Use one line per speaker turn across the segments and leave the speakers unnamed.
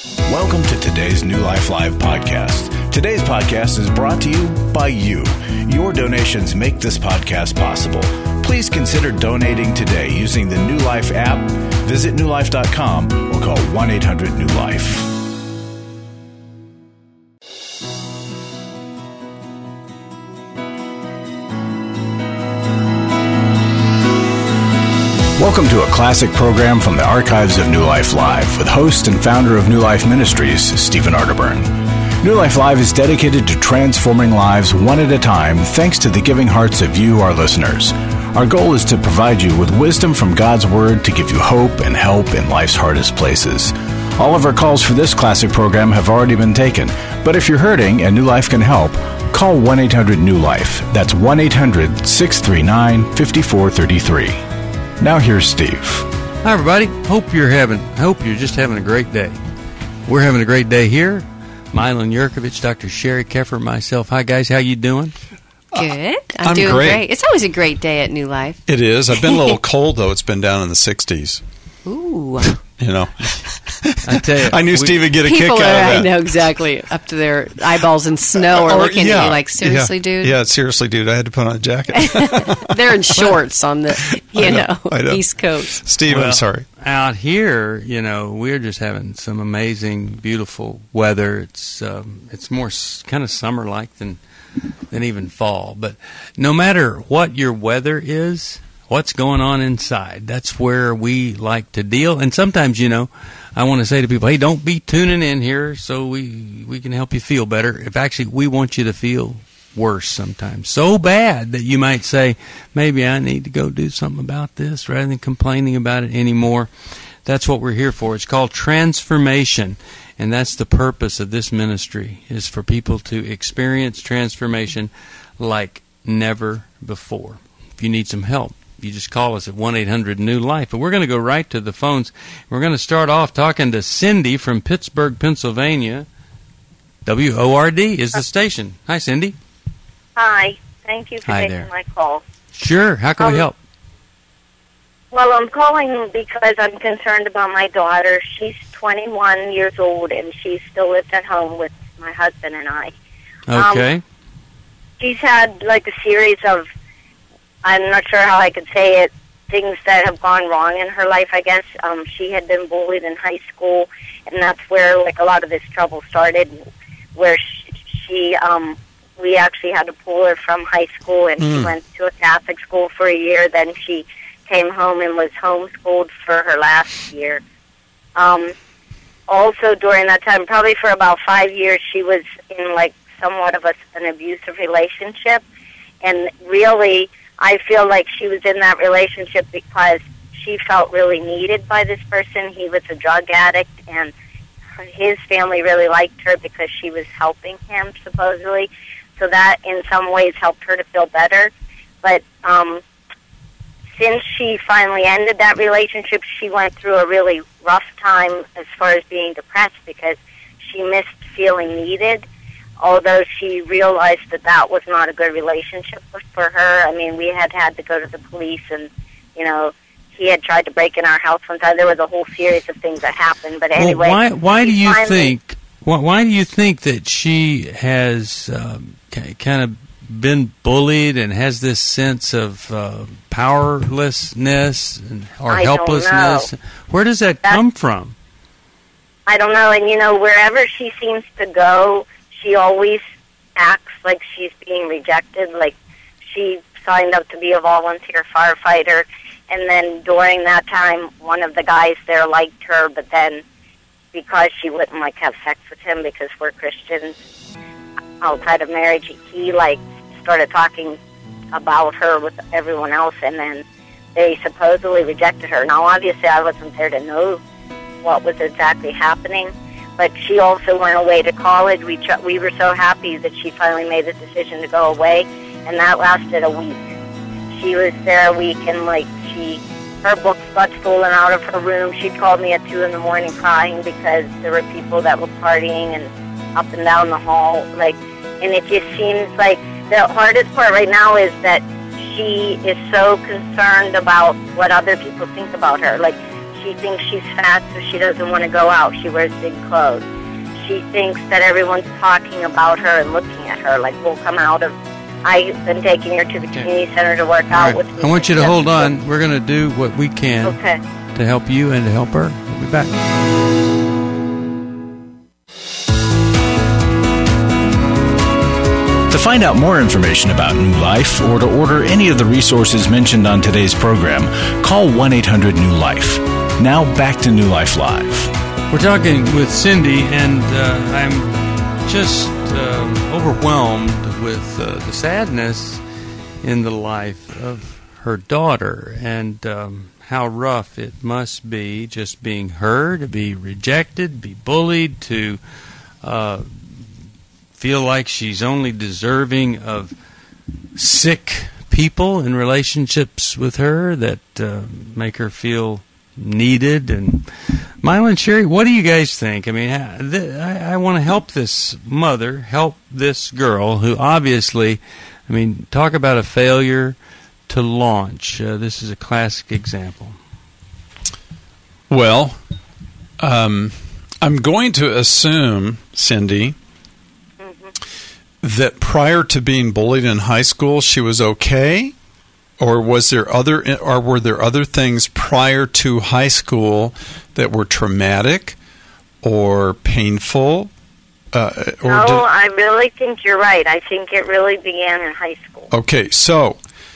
Welcome to today's New Life Live podcast. Today's podcast is brought to you by you. Your donations make this podcast possible. Please consider donating today using the New Life app. Visit newlife.com or call 1-800-NEW-LIFE. Welcome to a classic program from the archives of New Life Live with host and founder of New Life Ministries, Stephen Arterburn. New Life Live is dedicated to transforming lives one at a time thanks to the giving hearts of you, our listeners. Our goal is to provide you with wisdom from God's Word to give you hope and help in life's hardest places. All of our calls for this classic program have already been taken, but if you're hurting and New Life can help, call 1-800-NEW-LIFE. That's 1-800-639-5433. Now here's Steve.
Hi everybody. Hope you're just having a great day. We're having a great day here. Milan Yurkovich, Dr. Sherry Keffer, myself. Hi guys, how you doing?
Good. I'm doing great. It's always a great day at New Life.
It is. I've been a little cold though. It's been down in the 60s.
Ooh.
You know.
I tell you,
I knew Steve would get a kick out of
that.
that.
I know exactly. Up to their eyeballs in snow or looking at you like, seriously, dude?
Yeah, seriously, dude. I had to put on a jacket.
They're in shorts on the,
I know.
East Coast.
Steve, I'm sorry.
Out here, we're just having some amazing, beautiful weather. It's more kind of summer-like than even fall. But no matter what your weather is, what's going on inside, that's where we like to deal. And sometimes, I want to say to people, hey, don't be tuning in here so we can help you feel better. If actually we want you to feel worse sometimes. So bad that you might say, maybe I need to go do something about this rather than complaining about it anymore. That's what we're here for. It's called transformation. And that's the purpose of this ministry, is for people to experience transformation like never before. If you need some help, you just call us at 1-800-NEW-LIFE. But we're going to go right to the phones. We're going to start off talking to Cindy from Pittsburgh, Pennsylvania. WORD is the station. Hi, Cindy.
Hi. Thank you for taking my call.
Sure. How can we help?
Well, I'm calling because I'm concerned about my daughter. She's 21 years old, and she still lives at home with my husband and I.
Okay.
She's had, a series of, I'm not sure how I could say it, things that have gone wrong in her life, I guess. She had been bullied in high school, and that's where, a lot of this trouble started, where we actually had to pull her from high school, and she went to a Catholic school for a year. Then she came home and was homeschooled for her last year. Also, during that time, probably for about 5 years, she was in, somewhat of an abusive relationship, and really, I feel like she was in that relationship because she felt really needed by this person. He was a drug addict, and his family really liked her because she was helping him, supposedly. So that, in some ways, helped her to feel better. But since she finally ended that relationship, she went through a really rough time as far as being depressed because she missed feeling needed. Although she realized that was not a good relationship for her. I mean, we had to go to the police, and, he had tried to break in our house one time. There was a whole series of things that happened. But anyway,
why do you think that she has kind of been bullied and has this sense of powerlessness or helplessness? Where does that come from?
I don't know. And, wherever she seems to go, she always acts like she's being rejected. Like, she signed up to be a volunteer firefighter, and then during that time, one of the guys there liked her, but then because she wouldn't, have sex with him because we're Christians outside of marriage, he, started talking about her with everyone else, and then they supposedly rejected her. Now, obviously, I wasn't there to know what was exactly happening, but she also went away to college. We were so happy that she finally made the decision to go away, and that lasted a week. She was there a week, and her books got stolen out of her room. She called me at 2 a.m. crying because there were people that were partying and up and down the hall. And it just seems like the hardest part right now is that she is so concerned about what other people think about her. She she thinks she's fat, so she doesn't want to go out. She wears big clothes. She thinks that everyone's talking about her and looking at her. Like, we'll come out of... I've been taking her to the community center to work out with me.
I want you to hold on. We're going to do what we can to help you and to help her. We'll be back.
To find out more information about New Life or to order any of the resources mentioned on today's program, call 1-800-NEW-LIFE. Now back to New Life Live.
We're talking with Cindy, and I'm just overwhelmed with the sadness in the life of her daughter, and how rough it must be just being her, to be rejected, be bullied, to feel like she's only deserving of sick people in relationships with her that make her feel needed. And Mila and Sherry, what do you guys think? I mean, I want to help this mother, help this girl who obviously, I mean, talk about a failure to launch. This is a classic example.
Well, I'm going to assume, Cindy, that prior to being bullied in high school, she was okay? Or were there other things prior to high school that were traumatic or painful?
I really think you're right. I think it really began in high school.
Okay, so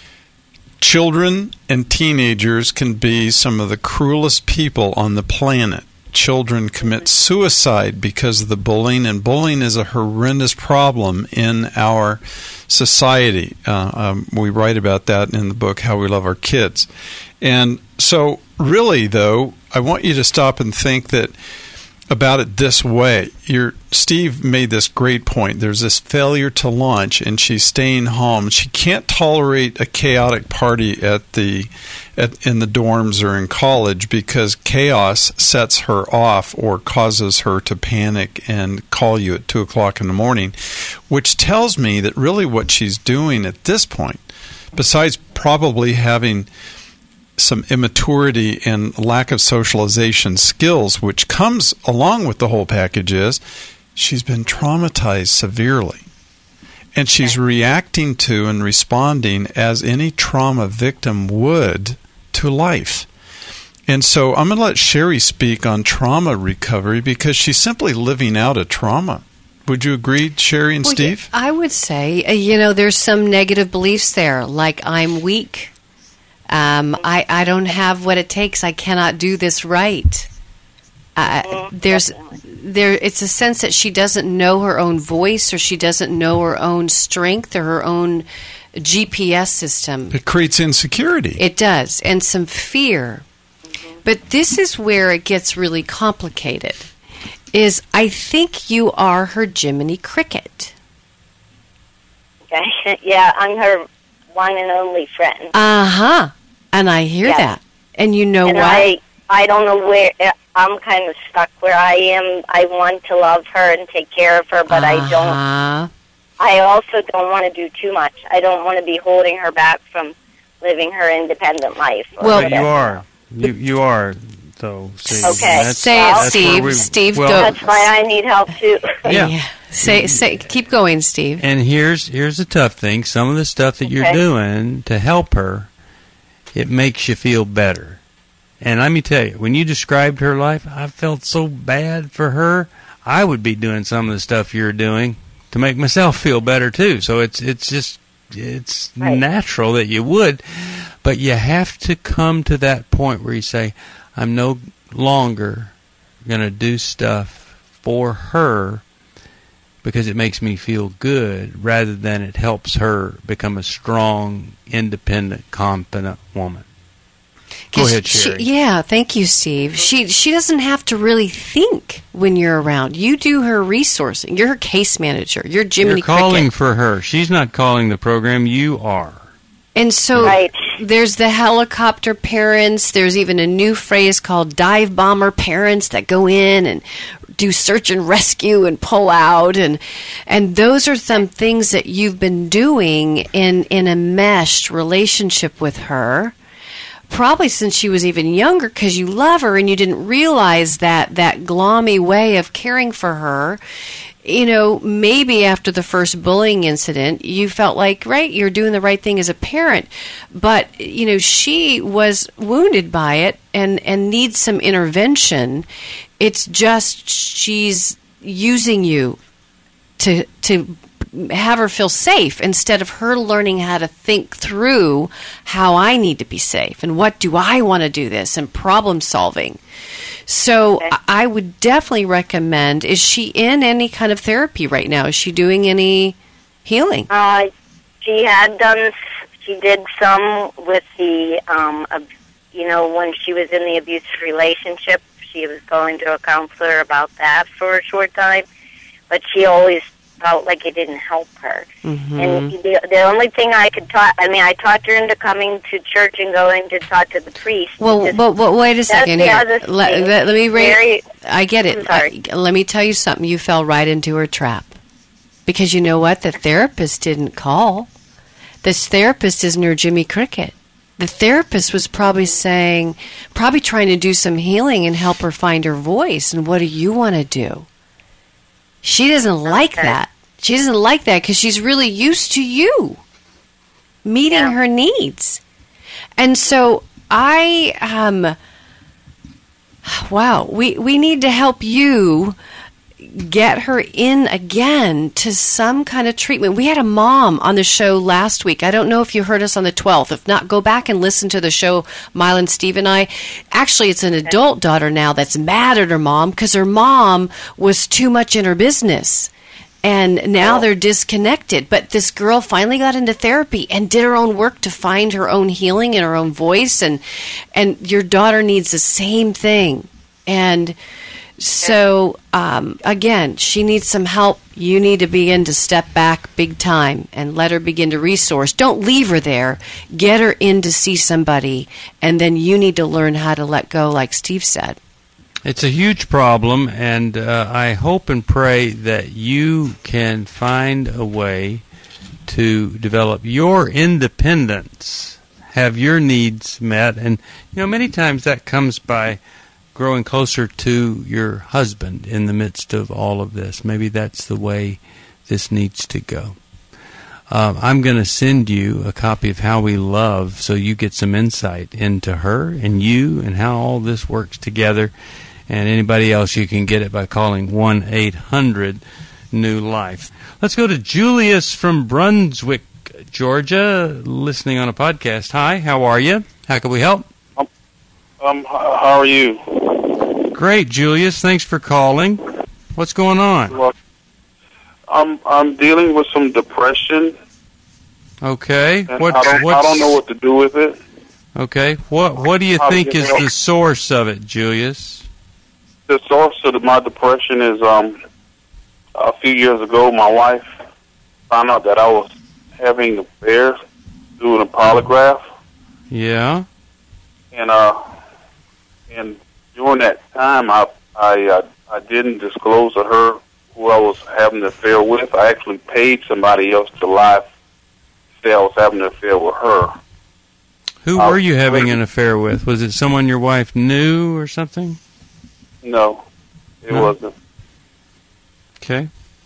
children and teenagers can be some of the cruelest people on the planet. Children commit suicide because of the bullying, and bullying is a horrendous problem in our society. We write about that in the book, How We Love Our Kids. And so really, though, I want you to stop and think about it this way. Steve made this great point. There's this failure to launch, and she's staying home. She can't tolerate a chaotic party in the dorms or in college because chaos sets her off or causes her to panic and call you at 2 o'clock in the morning, which tells me that really what she's doing at this point, besides probably having some immaturity and lack of socialization skills, which comes along with the whole package, is she's been traumatized severely. And she's reacting to and responding as any trauma victim would to life. And so I'm going to let Sherry speak on trauma recovery because she's simply living out a trauma. Would you agree, Sherry and Steve?
Yeah, I would say, there's some negative beliefs there, like I'm weak. I don't have what it takes. I cannot do this right. It's a sense that she doesn't know her own voice, or she doesn't know her own strength or her own GPS system.
It creates insecurity.
It does, and some fear. But this is where it gets really complicated. I think you are her Jiminy Cricket.
Okay. Yeah, I'm her one and only friend.
Uh-huh. And I hear that. And you know what?
I don't know where... I'm kind of stuck where I am. I want to love her and take care of her, but I don't... I also don't want to do too much. I don't want to be holding her back from living her independent life.
Well, you are. You are, though. See,
okay.
Say it, Steve. Steve, go.
That's why I need help, too.
Yeah.
Say. Keep going, Steve.
And here's the tough thing. Some of the stuff that you're doing to help her, it makes you feel better. And let me tell you, when you described her life, I felt so bad for her. I would be doing some of the stuff you're doing to make myself feel better too. So it's natural that you would, but you have to come to that point where you say, I'm no longer going to do stuff for her because it makes me feel good, rather than it helps her become a strong, independent, confident woman. Go ahead, Sherry.
Thank you, Steve. She doesn't have to really think when you're around. You do her resourcing. You're her case manager. You're Jiminy Cricket.
You're calling for her. She's not calling the program. You are.
And so there's the helicopter parents. There's even a new phrase called dive bomber parents that go in and do search and rescue and pull out. And those are some things that you've been doing in a meshed relationship with her. probably since she was even younger, because you love her and you didn't realize that gloomy way of caring for her. Maybe after the first bullying incident, you felt like, right, you're doing the right thing as a parent. But, she was wounded by it and needs some intervention. It's just she's using you to have her feel safe instead of her learning how to think through how I need to be safe and what do I want to do this and problem solving. So I would definitely recommend, is she in any kind of therapy right now? Is she doing any healing?
She did some with the, when she was in the abusive relationship, she was going to a counselor about that for a short time, but she always felt like it didn't help her. Mm-hmm. And the only thing I talked her into coming to church and going to talk to the priest.
Well, wait a second here. Let me I get it. Let me tell you something. You fell right into her trap. Because you know what? The therapist didn't call. This therapist isn't her Jimmy Cricket. The therapist was probably trying to do some healing and help her find her voice. And what do you want to do? She doesn't like that. She doesn't like that because she's really used to you meeting her needs. And so we need to help you get her in again to some kind of treatment. We had a mom on the show last week. I don't know if you heard us on the 12th. If not, go back and listen to the show, Mylan, Steve, and I. Actually, it's an adult daughter now that's mad at her mom because her mom was too much in her business. And now they're disconnected. But this girl finally got into therapy and did her own work to find her own healing and her own voice. And your daughter needs the same thing. And so, again, she needs some help. You need to begin to step back big time and let her begin to resource. Don't leave her there. Get her in to see somebody. And then you need to learn how to let go, like Steve said.
It's a huge problem, and I hope and pray that you can find a way to develop your independence, have your needs met. And, many times that comes by growing closer to your husband in the midst of all of this. Maybe that's the way this needs to go. I'm going to send you a copy of How We Love so you get some insight into her and you and how all this works together. And anybody else, you can get it by calling 1-800-NEW-LIFE. Let's go to Julius from Brunswick, Georgia, listening on a podcast. Hi, how are you? How can we help?
How are you?
Great, Julius. Thanks for calling. What's going on?
Well, I'm dealing with some depression.
Okay.
I don't know what to do with it.
Okay. What do you think is the source of it, Julius?
The source of my depression is a few years ago, my wife found out that I was having affairs doing a polygraph.
Yeah.
And during that time, I didn't disclose to her who I was having an affair with. I actually paid somebody else to lie, say I was having an affair with her.
Who were you having an affair with? Was it someone your wife knew or something?
No, it wasn't.
Okay.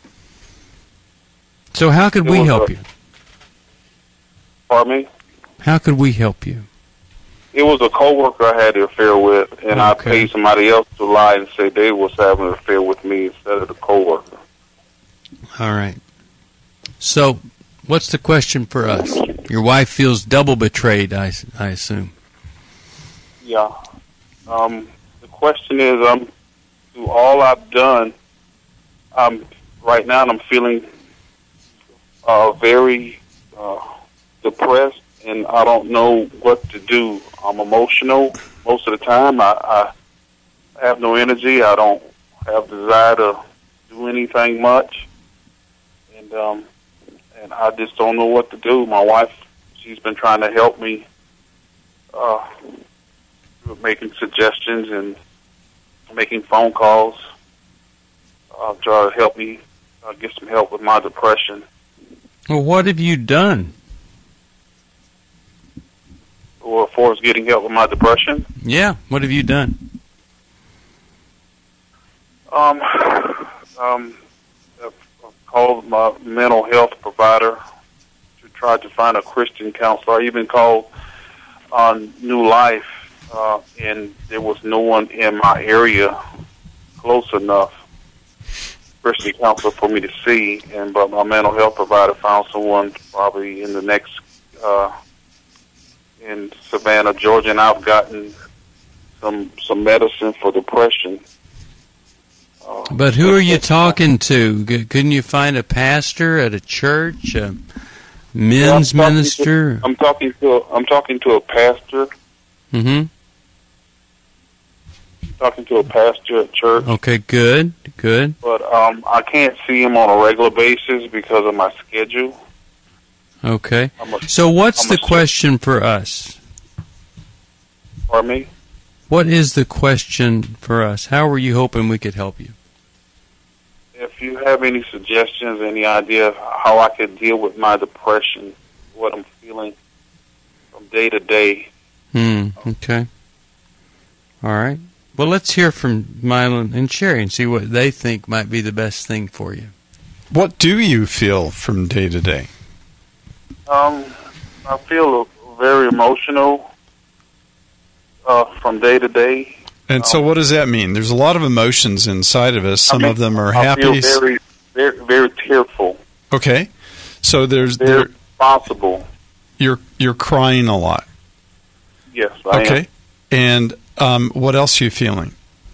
So how could we help you?
Pardon me?
How could we help you?
It was a coworker I had the affair with, and I paid somebody else to lie and say they was having an affair with me instead of the coworker.
All right. So, what's the question for us? Your wife feels double betrayed, I assume.
Yeah. The question is, through all I've done, right now I'm feeling very depressed, and I don't know what to do. I'm emotional most of the time. I have no energy. I don't have desire to do anything much, and I just don't know what to do. My wife, she's been trying to help me, making suggestions and making phone calls, try to help me get some help with my depression.
Well, what have you done?
as far as getting help with my depression.
Yeah. What have you done?
I've called my mental health provider to try to find a Christian counselor. I even called on New Life, and there was no one in my area close enough Christian counselor for me to see. But my mental health provider found someone probably in the next in Savannah, Georgia, and I've gotten some medicine for depression.
But who are you talking to? Couldn't you find a pastor at a church, a men's minister?
I'm talking to a pastor.
Mm-hmm.
Talking to a pastor at church.
Okay, good.
But I can't see him on a regular basis because of my schedule.
Okay. So what's the question for us?
Pardon me?
What is the question for us? How are you hoping we could help you?
If you have any suggestions, any idea of how I could deal with my depression, what I'm feeling from day to day.
Okay. All right. Well, let's hear from Mylon and Sherry and see what they think might be the best thing for you.
What do you feel from day to day?
I feel very emotional from day to day.
And so what does that mean? There's a lot of emotions inside of us. Some of them are happy.
I feel very, very, very tearful.
Okay. So there's...
Very responsible.
You're crying a lot.
Yes, I am.
Okay. And what else are you feeling?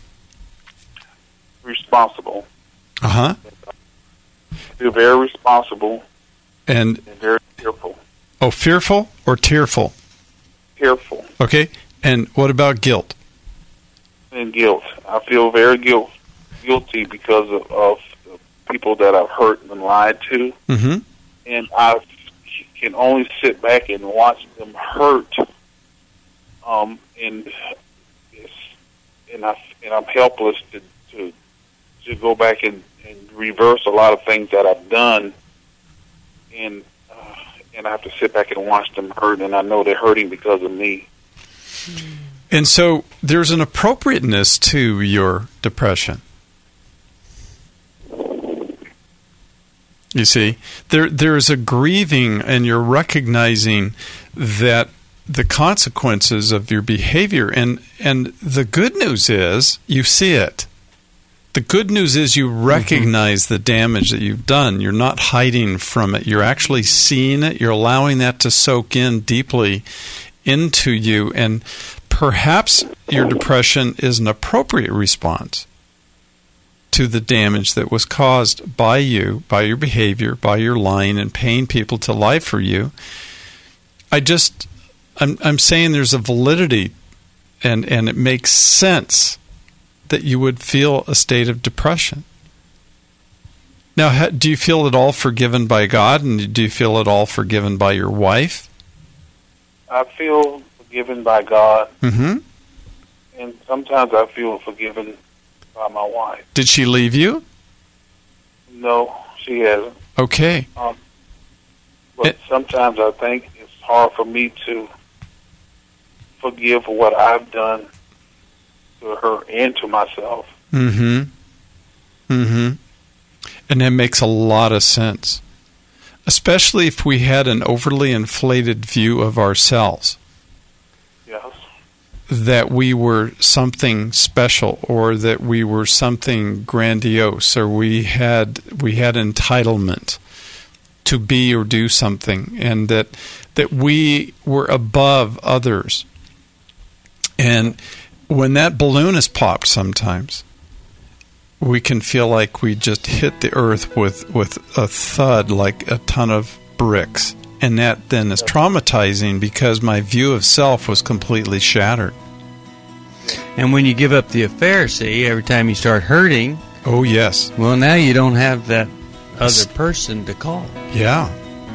Responsible.
Uh-huh.
I feel very responsible
and
very fearful.
Oh, fearful or tearful?
Tearful.
Okay. And what about guilt?
And guilt. I feel very guilty because of the people that I've hurt and lied to.
Mm-hmm.
And I can only sit back and watch them hurt. And I'm helpless to go back and reverse a lot of things that I've done. And I have to sit back and watch them hurt, and I know they're hurting because of me.
And so there's an appropriateness to your depression. You see, there's a grieving, and you're recognizing that the consequences of your behavior, and the good news is you see it. The good news is you recognize the damage that you've done. You're not hiding from it. You're actually seeing it. You're allowing that to soak in deeply into you, and perhaps your depression is an appropriate response to the damage that was caused by you, by your behavior, by your lying and paying people to lie for you. I'm saying there's a validity, and it makes sense that you would feel a state of depression. Now, do you feel it all forgiven by God, and do you feel it all forgiven by your wife?
I feel forgiven by God,
mm-hmm.
and sometimes I feel forgiven by my wife.
Did she leave you?
No, she hasn't.
Okay.
But sometimes I think it's hard for me to forgive what I've done to her and to myself.
Mm-hmm. Mm-hmm. And that makes a lot of sense, especially if we had an overly inflated view of ourselves.
Yes.
That we were something special, or that we were something grandiose, or we had entitlement to be or do something, and that we were above others. And when that balloon is popped sometimes, we can feel like we just hit the earth with a thud, like a ton of bricks. And that then is traumatizing because my view of self was completely shattered.
And when you give up the affair, see, every time you start hurting...
Oh, yes.
Well, now you don't have that other person to call.
Yeah.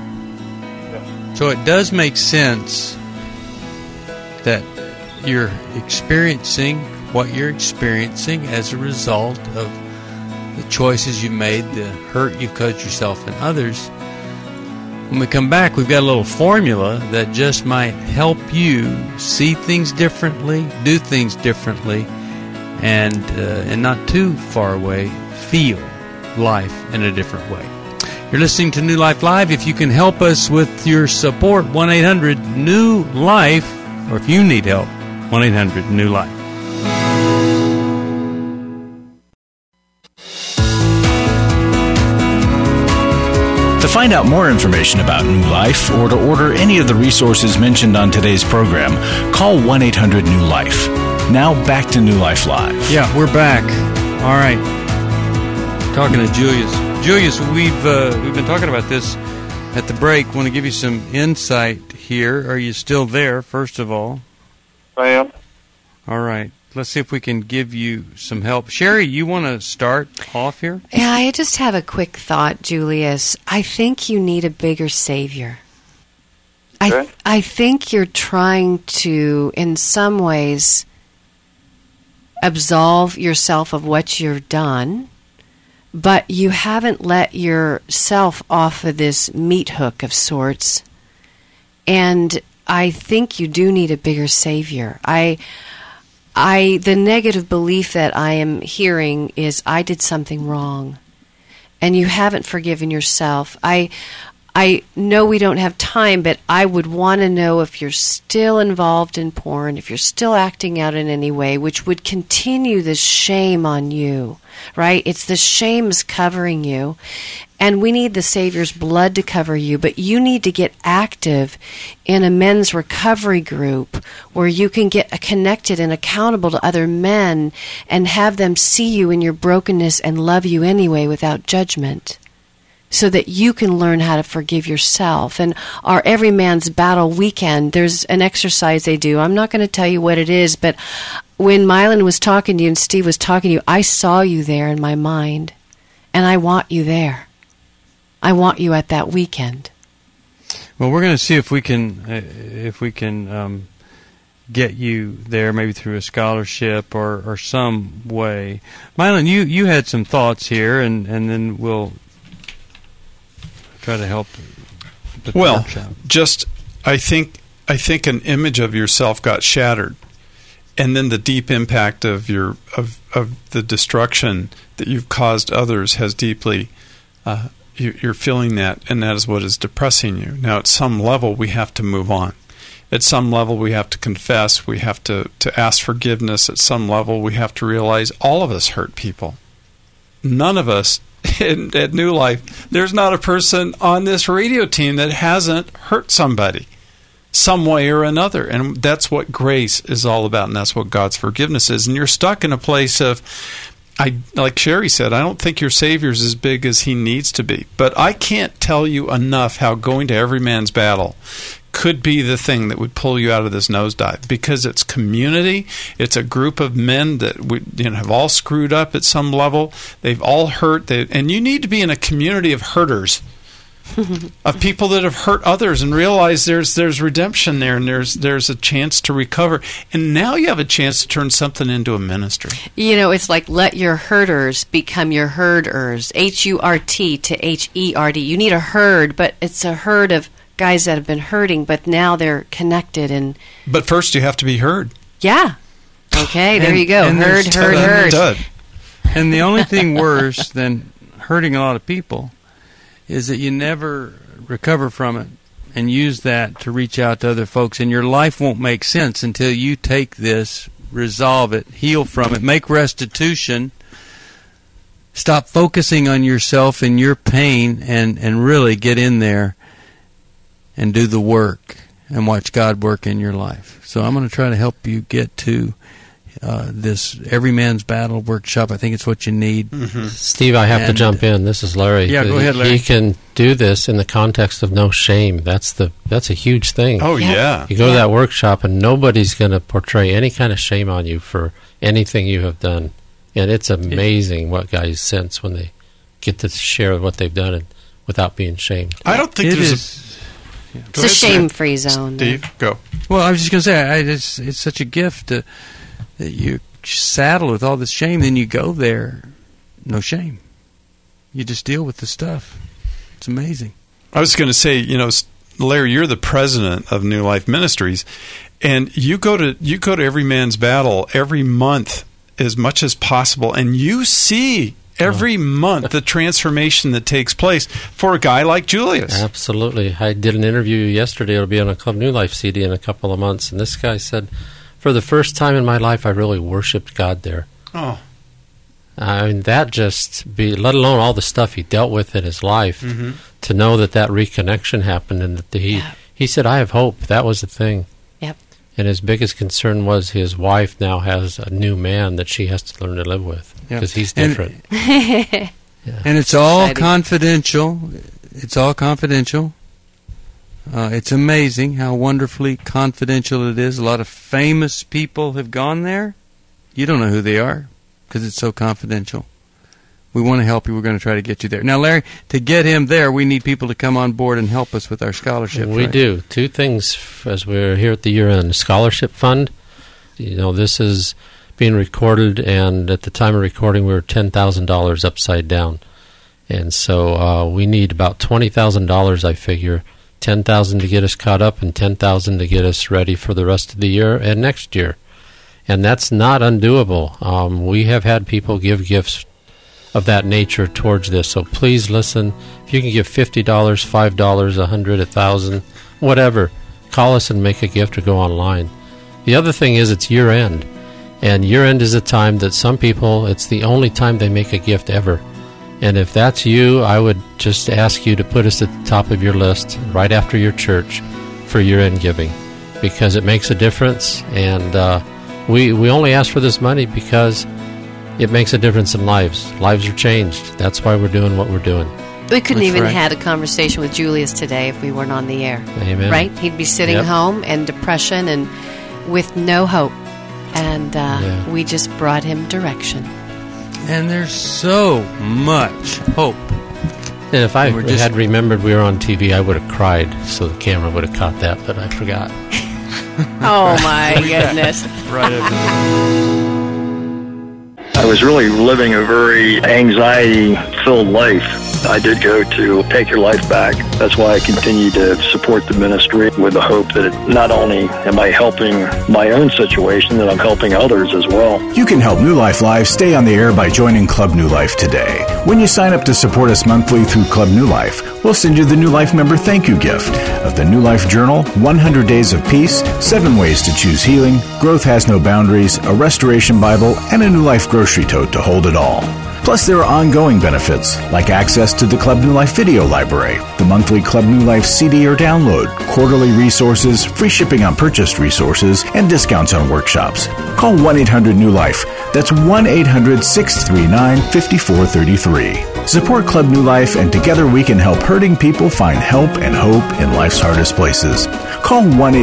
So it does make sense that you're experiencing what you're experiencing as a result of the choices you made, the hurt you've caused yourself and others. When we come back, we've got a little formula that just might help you see things differently, do things differently, and not too far away, feel life in a different way. You're listening to New Life Live. If you can help us with your support, 1-800-NEW-LIFE, or if you need help, 1-800-NEW-LIFE.
To find out more information about New Life or to order any of the resources mentioned on today's program, call 1-800-NEW-LIFE. Now back to New Life Live.
Yeah, we're back. All right. Talking to Julius. Julius, we've been talking about this at the break. Want to give you some insight here. Are you still there, first of all?
I am.
All right. Let's see if we can give you some help. Sherry, you want to start off here?
Yeah, I just have a quick thought, Julius. I think you need a bigger Savior.
Okay.
I think you're trying to, in some ways, absolve yourself of what you've done, but you haven't let yourself off of this meat hook of sorts. And I think you do need a bigger Savior. The negative belief that I am hearing is I did something wrong, and you haven't forgiven yourself. I know we don't have time, but I would want to know if you're still involved in porn, if you're still acting out in any way, which would continue the shame on you, right? It's the shame is covering you, and we need the Savior's blood to cover you, but you need to get active in a men's recovery group where you can get connected and accountable to other men and have them see you in your brokenness and love you anyway without judgment, so that you can learn how to forgive yourself. And our Every Man's Battle weekend, there's an exercise they do. I'm not going to tell you what it is, but when Mylan was talking to you and Steve was talking to you, I saw you there in my mind, and I want you there. I want you at that weekend.
Well, we're going to see if we can get you there, maybe through a scholarship or some way. Mylan, you had some thoughts here, and then we'll try to help with the workshop.
Just I think an image of yourself got shattered, and then the deep impact of the destruction that you've caused others has deeply. You're feeling that, and that is what is depressing you. Now, at some level, we have to move on. At some level, we have to confess. We have to ask forgiveness. At some level, we have to realize all of us hurt people. None of us at New Life, there's not a person on this radio team that hasn't hurt somebody some way or another. And that's what grace is all about, and that's what God's forgiveness is. And you're stuck in a place of, like Sherry said, I don't think your Savior's as big as he needs to be. But I can't tell you enough how going to Every Man's Battle could be the thing that would pull you out of this nosedive, because it's community. It's a group of men that have all screwed up at some level. They've all hurt, and you need to be in a community of hurters, of people that have hurt others, and realize there's redemption there, and there's a chance to recover. And now you have a chance to turn something into a ministry.
It's like let your herders become your herders. HURT to HERD. You need a herd, but it's a herd of guys that have been hurting, but now they're connected.
But first you have to be heard.
Yeah. Okay, there you go. Herd.
And the only thing worse than hurting a lot of people is that you never recover from it and use that to reach out to other folks, and your life won't make sense until you take this, resolve it, heal from it, make restitution, stop focusing on yourself and your pain, and really get in there and do the work and watch God work in your life. So I'm going to try to help you get to this Every Man's Battle workshop. I think it's what you need.
Mm-hmm. Steve, I have to jump in. This is Larry.
Yeah, go ahead, Larry.
He can do this in the context of no shame. That's a huge thing.
Oh, yeah.
You go to that workshop, and nobody's going to portray any kind of shame on you for anything you have done. And it's amazing what guys sense when they get to share what they've done without being shamed.
I don't think
it's a shame-free zone.
Steve, go.
Well, I was just going to say, it's such a gift that you're saddled with all this shame, then you go there, no shame. You just deal with the stuff. It's amazing.
I was going to say, Larry, you're the president of New Life Ministries, and you go to Every Man's Battle every month as much as possible, and you see every month the transformation that takes place for a guy like Julius.
Absolutely. I did an interview yesterday. It'll be on a Club New Life CD in a couple of months, and this guy said, for the first time in my life, I really worshipped God there.
Oh.
I mean, that let alone all the stuff he dealt with in his life, to know that reconnection happened, and that he said, I have hope. That was the thing.
Yep.
And his biggest concern was his wife now has a new man that she has to learn to live with, because he's different.
And it's all confidential. It's all confidential. It's amazing how wonderfully confidential it is. A lot of famous people have gone there. You don't know who they are, because it's so confidential. We want to help you. We're going to try to get you there. Now, Larry, to get him there, we need people to come on board and help us with our scholarship.
We do. Two things as we're here at the year-end. Scholarship fund. This is being recorded, and at the time of recording, we were $10,000 upside down. And so we need about $20,000, I figure. $10,000 to get us caught up, and $10,000 to get us ready for the rest of the year and next year. And that's not undoable. We have had people give gifts of that nature towards this. So please listen. If you can give $50, $5, $100, $1,000, whatever, call us and make a gift or go online. The other thing is it's year-end. And year-end is a time that some people, it's the only time they make a gift ever. And if that's you, I would just ask you to put us at the top of your list right after your church for year-end giving, because it makes a difference. And we only ask for this money because it makes a difference in lives. Lives are changed. That's why we're doing what we're doing.
We couldn't even had a conversation with Julius today if we weren't on the air.
Amen.
Right? He'd be sitting home in depression and with no hope. And we just brought him direction.
And there's so much hope.
And if I had remembered we were on TV, I would have cried so the camera would have caught that, but I forgot.
Oh, my goodness.
I was really living a very anxiety-filled life. I did go to Take Your Life Back. That's why I continue to support the ministry with the hope that not only am I helping my own situation, that I'm helping others as well.
You can help New Life Live stay on the air by joining Club New Life today. When you sign up to support us monthly through Club New Life, we'll send you the New Life member thank you gift of the New Life Journal, 100 Days of Peace, 7 Ways to Choose Healing, Growth Has No Boundaries, a Restoration Bible, and a New Life grocery tote to hold it all. Plus, there are ongoing benefits, like access to the Club New Life video library, the monthly Club New Life CD or download, quarterly resources, free shipping on purchased resources, and discounts on workshops. Call 1-800-NEW-LIFE. That's 1-800-639-5433. Support Club New Life, and together we can help hurting people find help and hope in life's hardest places. Call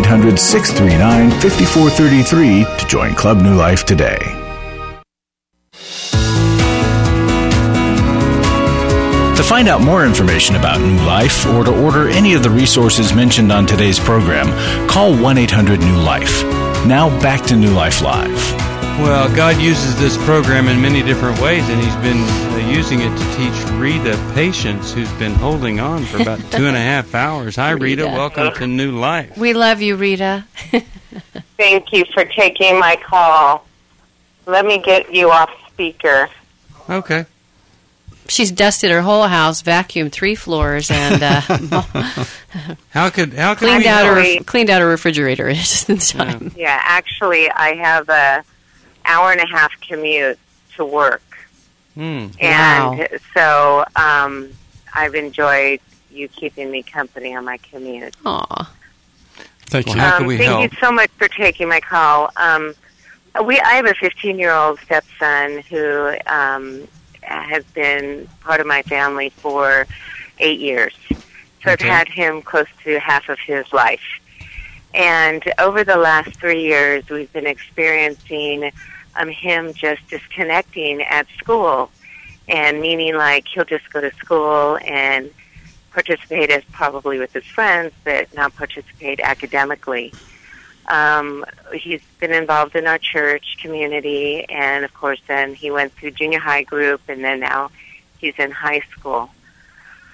1-800-639-5433 to join Club New Life today. To find out more information about New Life or to order any of the resources mentioned on today's program, call 1-800-NEW-LIFE. Now back to New Life Live.
Well, God uses this program in many different ways, and He's been using it to teach Rita patience, who's been holding on for about 2.5 hours. Hi, Rita. Welcome to New Life.
We love you, Rita.
Thank you for taking my call. Let me get you off speaker.
Okay.
She's dusted her whole house, vacuumed 3 floors, and
how could
cleaned out her refrigerator just in time.
Yeah, actually, I have a hour-and-a-half commute to work, and so I've enjoyed you keeping me company on my commute.
Aw,
thank you. How can we help?
Thank you so much for taking my call. I have a 15-year-old stepson who has been part of my family for 8 years. So I've had him close to half of his life. And over the last 3 years, we've been experiencing him just disconnecting at school. And meaning like he'll just go to school and participate as probably with his friends, but not participate academically. He's been involved in our church community, and of course then he went through junior high group, and then now he's in high school.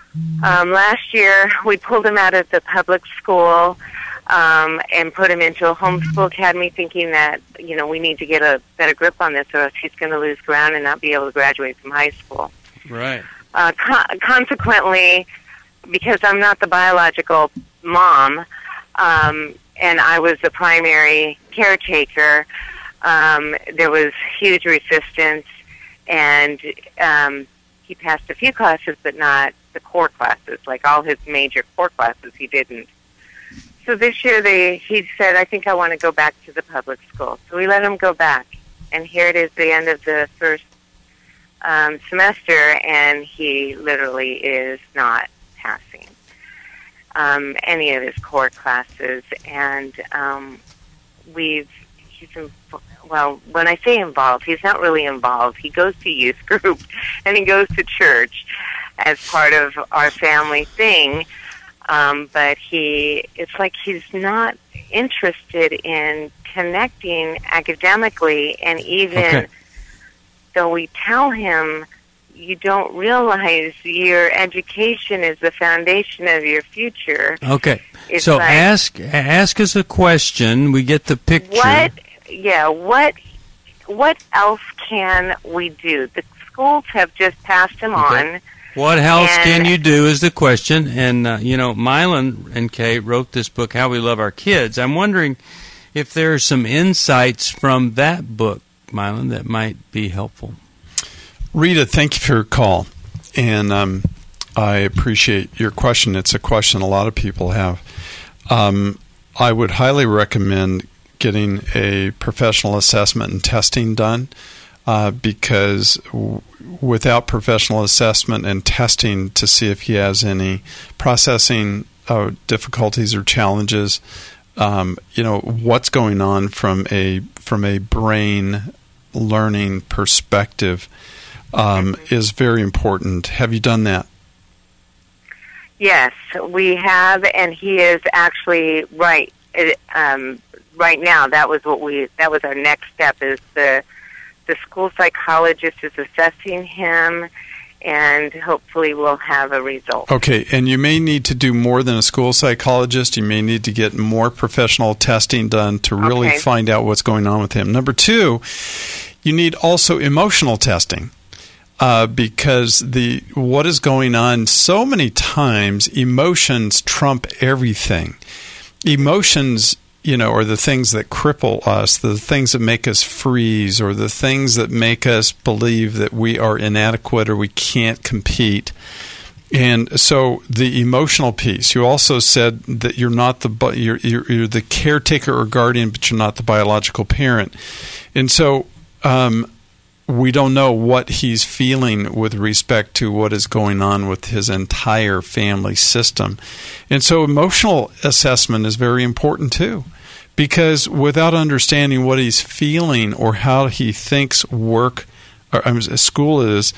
Last year, we pulled him out of the public school and put him into a homeschool academy, thinking that, we need to get a better grip on this, or else he's going to lose ground and not be able to graduate from high school.
Right.
Consequently, because I'm not the biological mom, and I was the primary caretaker, there was huge resistance, and he passed a few classes, but not the core classes. Like all his major core classes, he didn't. So this year he said, I think I want to go back to the public school. So we let him go back. And here it is, the end of the first semester, and he literally is not passing any of his core classes. And when I say involved, he's not really involved. He goes to youth group and he goes to church as part of our family thing. But it's like he's not interested in connecting academically, and even though we tell him, you don't realize your education is the foundation of your future.
Okay. So like, ask us a question. We get the picture.
What else can we do? The schools have just passed him on.
What else can you do is the question. And, Mylan and Kay wrote this book, How We Love Our Kids. I'm wondering if there are some insights from that book, Mylan, that might be helpful.
Rita, thank you for your call. And I appreciate your question. It's a question a lot of people have. I would highly recommend getting a professional assessment and testing done because without professional assessment and testing to see if he has any processing difficulties or challenges, what's going on from a brain learning perspective is very important. Have you done that?
Yes, we have, and he is actually right. Right now, that was our next step. Is the school psychologist is assessing him, and hopefully we'll have a result.
Okay, and you may need to do more than a school psychologist. You may need to get more professional testing done to really find out what's going on with him. Number 2, you need also emotional testing. Because what is going on so many times, emotions trump everything. Emotions, are the things that cripple us, the things that make us freeze, or the things that make us believe that we are inadequate or we can't compete. And so the emotional piece. You also said that you're not you're the caretaker or guardian, but you're not the biological parent. And so we don't know what he's feeling with respect to what is going on with his entire family system. And so emotional assessment is very important too, because without understanding what he's feeling or how he thinks school is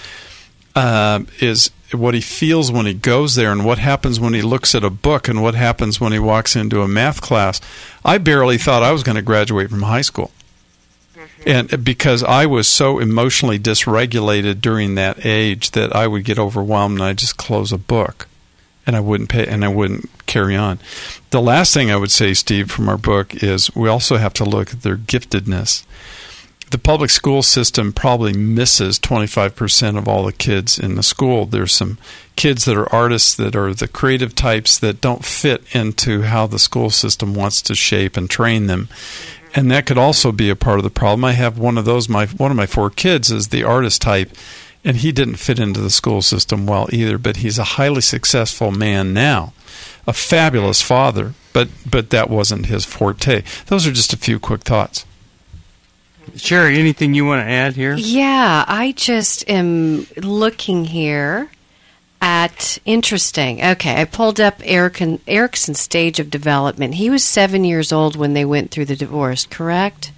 what he feels when he goes there and what happens when he looks at a book and what happens when he walks into a math class. I barely thought I was going to graduate from high school. And because I was so emotionally dysregulated during that age that I would get overwhelmed and I'd just close a book and I wouldn't carry on. The last thing I would say, Steve, from our book is we also have to look at their giftedness. The public school system probably misses 25% of all the kids in the school. There's some kids that are artists, that are the creative types that don't fit into how the school system wants to shape and train them. And that could also be a part of the problem. I have one of those. One of my 4 kids is the artist type, and he didn't fit into the school system well either. But he's a highly successful man now, a fabulous father. But that wasn't his forte. Those are just a few quick thoughts.
Sherry, anything you want to add here?
Yeah, I just am looking here at interesting. Okay, I pulled up Erickson's stage of development. He was 7 years old when they went through the divorce, correct?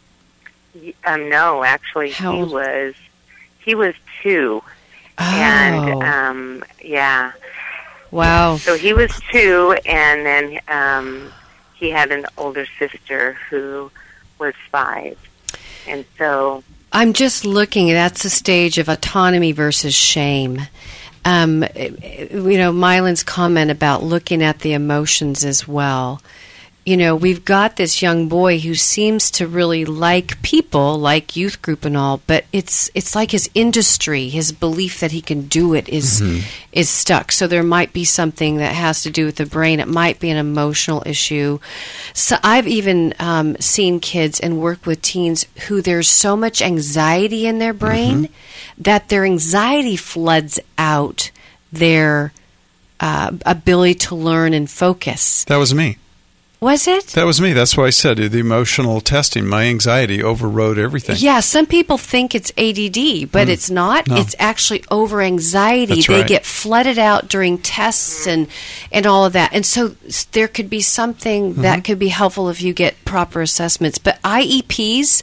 No, actually, he was 2.
Oh.
And yeah.
Wow.
So he was 2, and then he had an older sister who was 5. And so
I'm just looking, that's the stage of autonomy versus shame. Mylan's comment about looking at the emotions as well. We've got this young boy who seems to really like people, like youth group and all, but it's like his industry, his belief that he can do it is stuck. So there might be something that has to do with the brain. It might be an emotional issue. So I've even seen kids and worked with teens who there's so much anxiety in their brain that their anxiety floods out their ability to learn and focus.
That was me.
Was it?
That was me. That's why I said the emotional testing. My anxiety overrode everything.
Yeah, some people think it's ADD, but it's not.
No.
It's actually over anxiety.
That's
They
right.
get flooded out during tests and all of that. And so there could be something that could be helpful if you get proper assessments. But IEPs,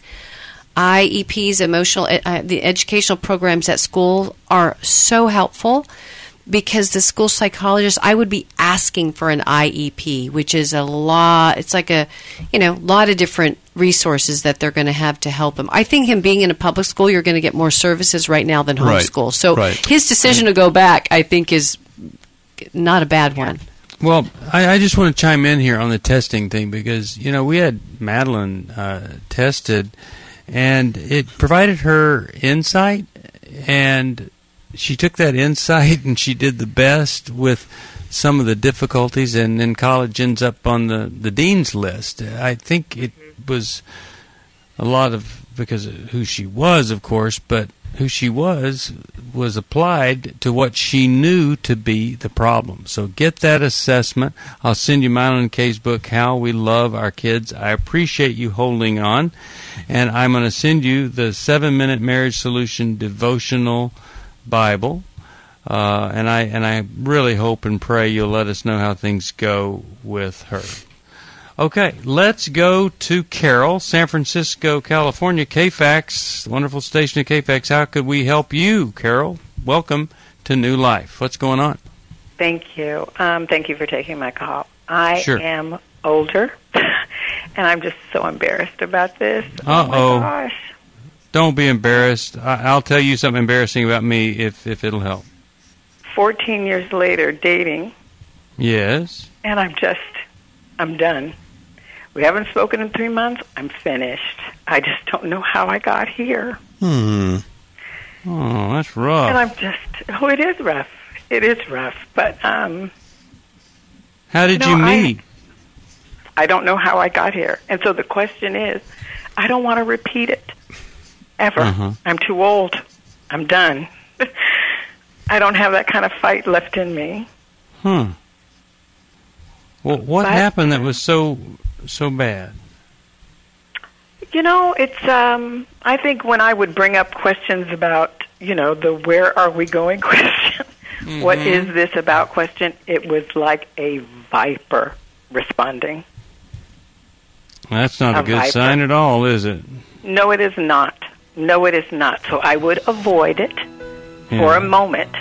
emotional, the educational programs at school are so helpful. Because the school psychologist, I would be asking for an IEP, which is a lot. It's like a, lot of different resources that they're going to have to help him. I think him being in a public school, you're going to get more services right now than homeschool. So his decision to go back, I think, is not a bad one.
Well, I just want to chime in here on the testing thing because, we had Madeline tested, and it provided her insight, and she took that insight and she did the best with some of the difficulties, and then college ends up on the dean's list. I think it was a lot of because of who she was, of course, but who she was applied to what she knew to be the problem. So get that assessment. I'll send you Mylan Kay's book, How We Love Our Kids. I appreciate you holding on, and I'm going to send you the 7-Minute Marriage Solution devotional Bible, and I really hope and pray you'll let us know how things go with her. Okay, let's go to Carol, San Francisco, California, KFAX, wonderful station of KFAX. How could we help you, Carol? Welcome to New Life. What's going on?
Thank you. Thank you for taking my call. I
Sure.
am older, and I'm just so embarrassed about this.
Uh-oh.
Oh, my gosh.
Don't be embarrassed. I'll tell you something embarrassing about me if it'll help.
14 years later, dating,
Yes.
and I'm done. We haven't spoken in 3 months. I'm finished. I just don't know how I got here.
Oh, that's rough.
And it is rough. It is rough. But,
how did you meet?
I don't know how I got here. And so the question is, I don't want to repeat it. Ever. I'm too old. I'm done. I don't have that kind of fight left in me.
Well, what happened that was so bad?
It's, I think when I would bring up questions about, the where are we going question, what is this about question, it was like a viper responding.
That's not a good sign at all, is it?
No, it is not. No, it is not. So I would avoid it for a moment,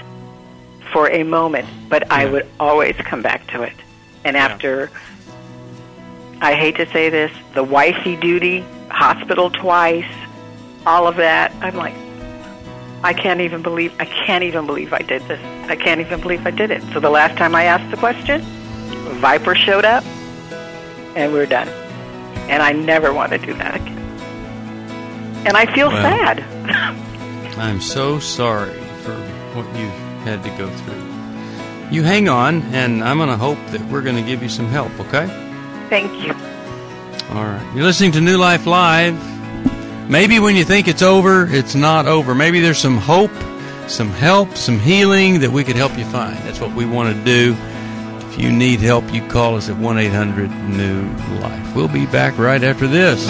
but I would always come back to it. And after, I hate to say this, the wifey duty, hospital twice, all of that, I'm like, I can't even believe I did this. I can't even believe I did it. So the last time I asked the question, Viper showed up, and we're done. And I never want to do that again. And I feel sad.
I'm so sorry for what you had to go through. You hang on, and I'm going to hope that we're going to give you some help, okay?
Thank you.
All right. You're listening to New Life Live. Maybe when you think it's over, it's not over. Maybe there's some hope, some help, some healing that we could help you find. That's what we want to do. If you need help, you call us at 1-800-NEW-LIFE. We'll be back right after this.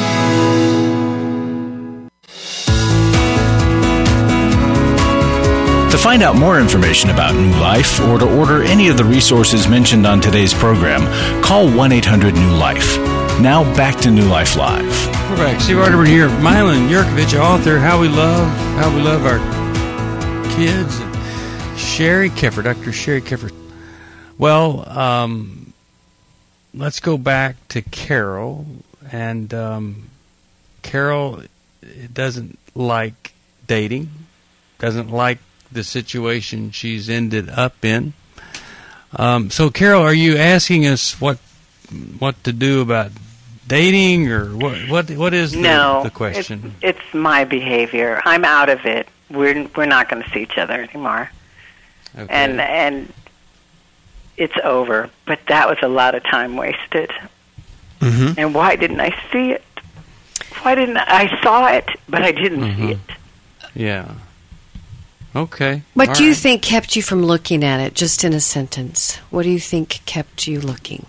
To find out more information about New Life or to order any of the resources mentioned on today's program, call 1-800-NEW-LIFE. Now back to New Life Live.
We're back. Steve Arterburn here. Mylan Yurkovich, author, How We Love Our Kids. And Sherry Keffer, Dr. Sherry Keffer. Well, let's go back to Carol. And Carol doesn't like dating, doesn't like the situation she's ended up in. So, Carol, are you asking us what to do about dating, or what is the question?
It's my behavior. I'm out of it. We're not going to see each other anymore.
Okay.
And it's over. But that was a lot of time wasted.
Mm-hmm.
And why didn't I see it? I saw it, but I didn't see it.
Yeah. Okay.
What
All
do you
right.
think kept you from looking at it, just in a sentence? What do you think kept you looking?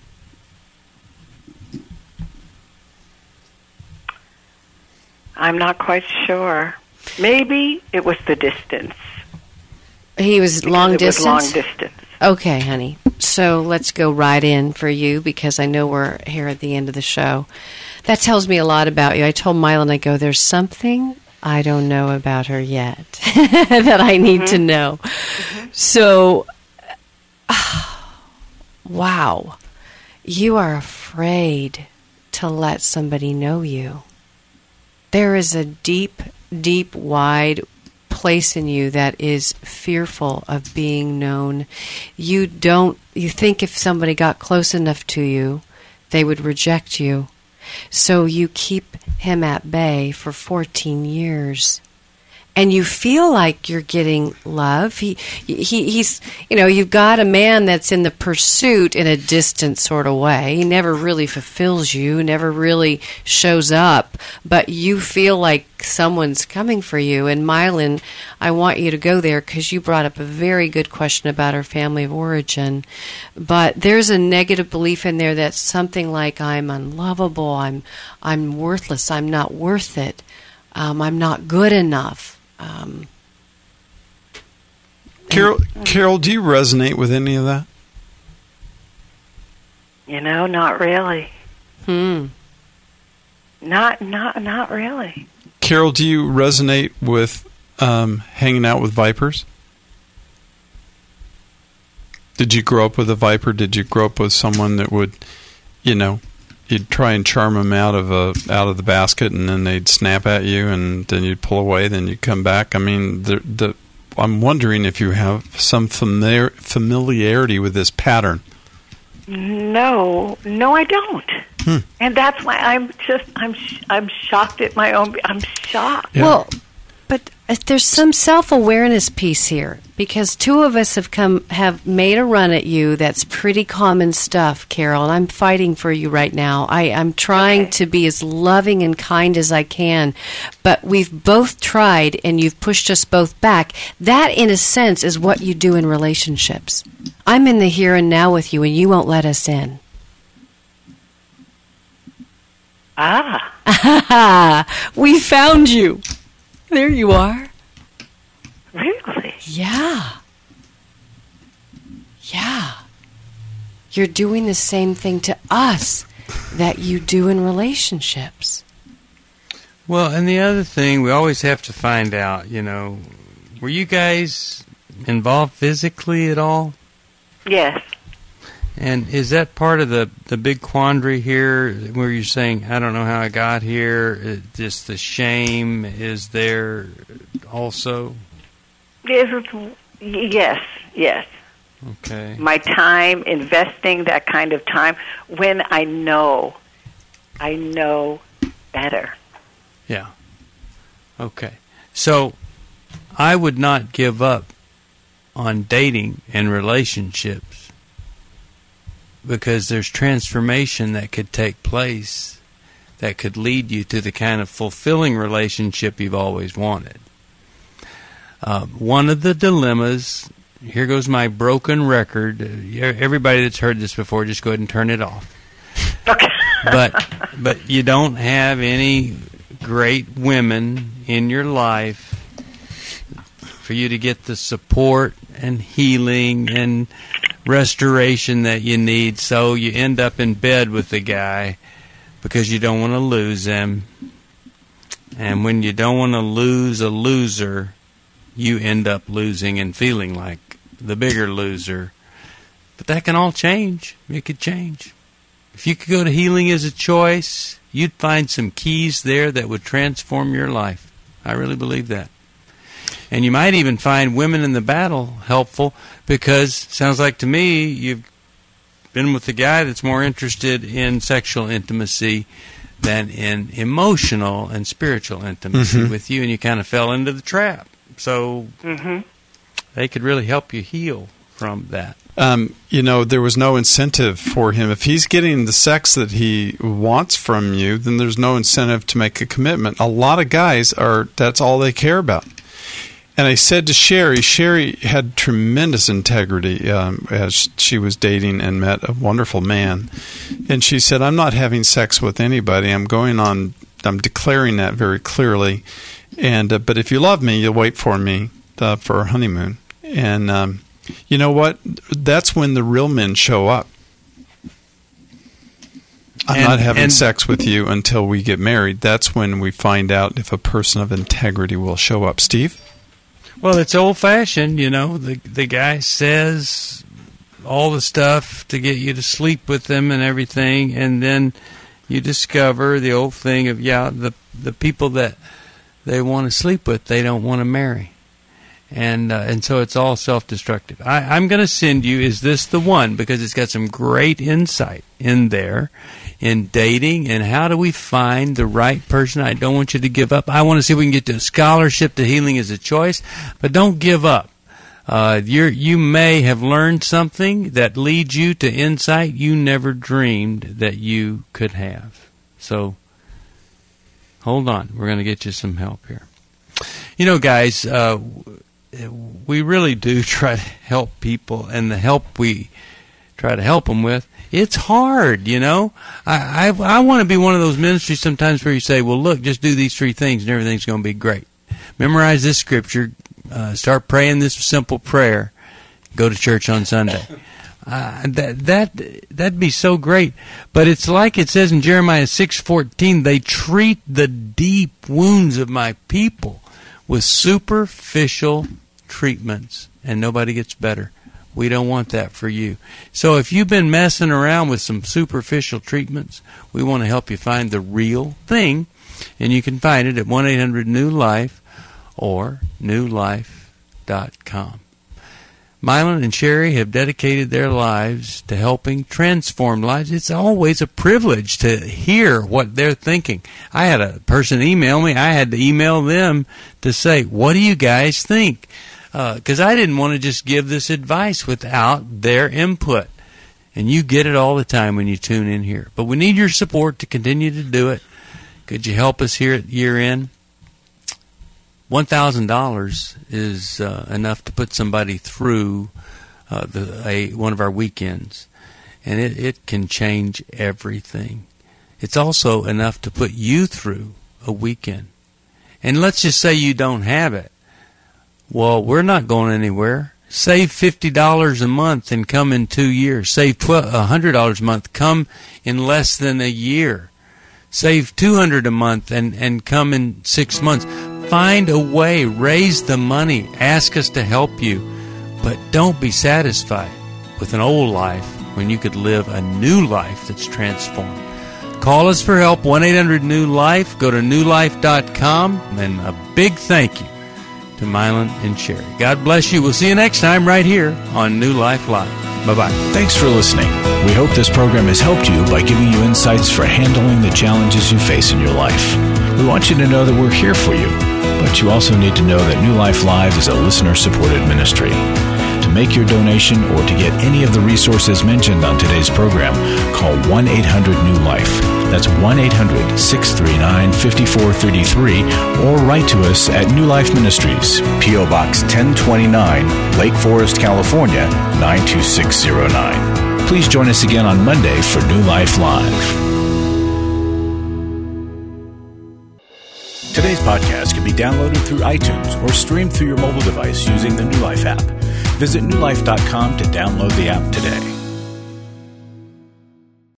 I'm not quite sure. Maybe it was the distance.
He was long distance?
It was long distance.
Okay, honey. So let's go right in for you, because I know we're here at the end of the show. That tells me a lot about you. I told Mylan, I go, there's something I don't know about her yet that I need to know. Mm-hmm. So, wow. You are afraid to let somebody know you. There is a deep, deep, wide place in you that is fearful of being known. You think if somebody got close enough to you, they would reject you. So you keep him at bay for 14 years. And you feel like you're getting love. He's, you've got a man that's in the pursuit in a distant sort of way. He never really fulfills you, never really shows up, but you feel like someone's coming for you. And Mylan, I want you to go there because you brought up a very good question about her family of origin. But there's a negative belief in there that's something like, I'm unlovable, I'm worthless, I'm not worth it, I'm not good enough.
Carol, do you resonate with any of that?
Not really. Not really.
Carol, do you resonate with hanging out with vipers? Did you grow up with a viper? Did you grow up with someone that would, you'd try and charm them out of the basket, and then they'd snap at you, and then you'd pull away, then you'd come back? I mean, I'm wondering if you have some familiarity with this pattern.
No, I don't. And that's why I'm shocked at my own. I'm shocked.
Yeah.
Well, but there's some self-awareness piece here, because two of us have made a run at you that's pretty common stuff, Carol, and I'm fighting for you right now. I'm trying to be as loving and kind as I can, but we've both tried, and you've pushed us both back. That, in a sense, is what you do in relationships. I'm in the here and now with you, and you won't let us in. We found you. There you are.
Really?
Yeah. You're doing the same thing to us that you do in relationships.
Well, and the other thing, we always have to find out, were you guys involved physically at all?
Yes.
And is that part of the big quandary here, where you're saying, I don't know how I got here, just the shame is there also?
Yes.
Okay.
My time, investing that kind of time, when I know better.
Yeah. Okay. So I would not give up on dating and relationships, because there's transformation that could take place that could lead you to the kind of fulfilling relationship you've always wanted. One of the dilemmas, here goes my broken record. Everybody that's heard this before, just go ahead and turn it off.
Okay.
But you don't have any great women in your life for you to get the support and healing and restoration that you need, so you end up in bed with the guy because you don't want to lose him. And when you don't want to lose a loser, you end up losing and feeling like the bigger loser. But that can all change. It could change. If you could go to healing as a choice, you'd find some keys there that would transform your life. I really believe that. And you might even find Women in the Battle helpful, because sounds like to me you've been with a guy that's more interested in sexual intimacy than in emotional and spiritual intimacy with you, and you kind of fell into the trap. So they could really help you heal from that.
There was no incentive for him. If he's getting the sex that he wants from you, then there's no incentive to make a commitment. A lot of guys that's all they care about. And I said to Sherry had tremendous integrity as she was dating and met a wonderful man. And she said, I'm not having sex with anybody. I'm declaring that very clearly. And but if you love me, you'll wait for me for our honeymoon. And you know what? That's when the real men show up. I'm not having sex with you until we get married. That's when we find out if a person of integrity will show up. Steve?
Well, it's old-fashioned, The guy says all the stuff to get you to sleep with them and everything, and then you discover the old thing of, the people that they want to sleep with, they don't want to marry. And so it's all self-destructive. I'm going to send you Is This the One? Because it's got some great insight in there in dating and how do we find the right person. I don't want you to give up. I want to see if we can get to a scholarship to Healing is a Choice, but don't give up. You may have learned something that leads you to insight you never dreamed that you could have. So hold on. We're going to get you some help here. Guys, we really do try to help people, and the help we try to help them with, it's hard, I want to be one of those ministries sometimes where you say, well, look, just do these 3 things and everything's going to be great. Memorize this scripture, start praying this simple prayer, go to church on Sunday. That'd be so great. But it's like it says in Jeremiah 6:14, they treat the deep wounds of my people with superficial treatments, and nobody gets better. We don't want that for you. So if you've been messing around with some superficial treatments, we want to help you find the real thing, and you can find it at 1-800-NEW-LIFE or newlife.com. Mylon and Sherry have dedicated their lives to helping transform lives. It's always a privilege to hear what they're thinking. I had a person email me. I had to email them to say, what do you guys think? Because I didn't want to just give this advice without their input. And you get it all the time when you tune in here. But we need your support to continue to do it. Could you help us here at year end? $1,000 is enough to put somebody through one of our weekends, and it can change everything. It's also enough to put you through a weekend. And let's just say you don't have it. Well, we're not going anywhere. Save $50 a month and come in 2 years. Save $100 a month, come in less than a year. Save $200 a month and come in 6 months. Find a way, raise the money, ask us to help you, but don't be satisfied with an old life when you could live a new life that's transformed. Call us for help, 1-800-NEW-LIFE. Go to newlife.com, and a big thank you to Mylon and Sherry. God bless you. We'll see you next time right here on New Life Live. Bye-bye.
Thanks for listening. We hope this program has helped you by giving you insights for handling the challenges you face in your life. We want you to know that we're here for you, but you also need to know that New Life Live is a listener-supported ministry. To make your donation or to get any of the resources mentioned on today's program, call 1-800-NEW-LIFE. That's 1-800-639-5433, or write to us at New Life Ministries, P.O. Box 1029, Lake Forest, California, 92609. Please join us again on Monday for New Life Live. Today's podcast can be downloaded through iTunes or streamed through your mobile device using the New Life app. Visit newlife.com to download the app today.